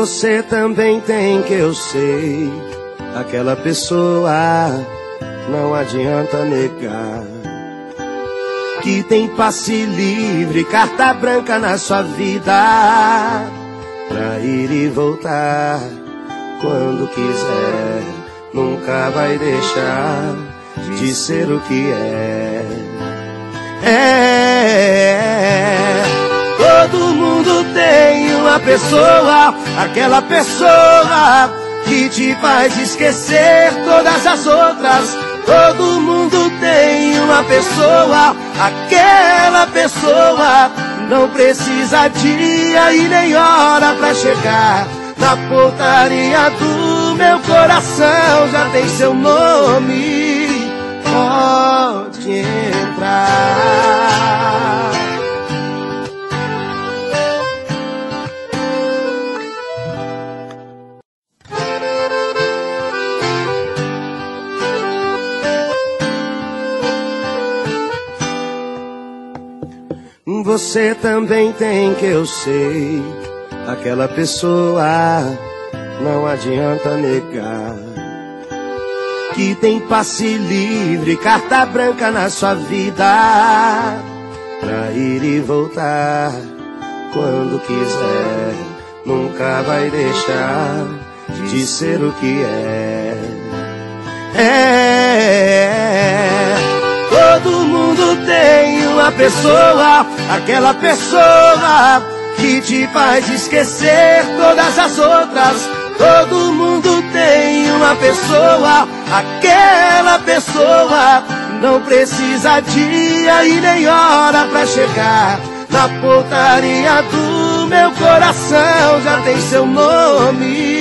Você também tem, que eu sei, aquela pessoa, não adianta negar, que tem passe livre, carta branca na sua vida, pra ir e voltar quando quiser. Nunca vai deixar de ser o que Todo mundo tem uma pessoa, aquela pessoa que te faz esquecer todas as outras. Todo mundo tem uma pessoa, aquela pessoa não precisa dia e nem hora pra chegar na portaria do meu coração. Já tem seu nome, pode entrar. Você também tem, que eu sei, aquela pessoa, não adianta negar, que tem passe livre, carta branca na sua vida, pra ir e voltar quando quiser. Nunca vai deixar de ser o que Todo mundo tem uma pessoa, aquela pessoa que te faz esquecer todas as outras. Todo mundo tem uma pessoa, aquela pessoa não precisa dia e nem hora pra chegar na portaria do meu coração. Já tem seu nome,